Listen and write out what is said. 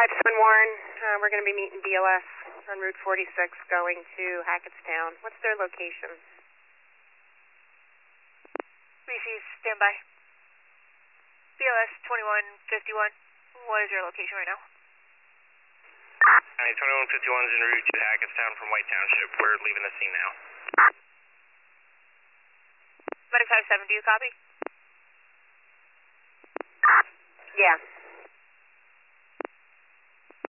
Twin Warren. We're going to be meeting BLS on Route 46 going to Hackettstown. What's their location? Reese's, stand by. BLS 2151, what is your location right now? 2151 is en route to Hackettstown from White Township. We're leaving the scene now. Medic 57, do you copy? Yeah.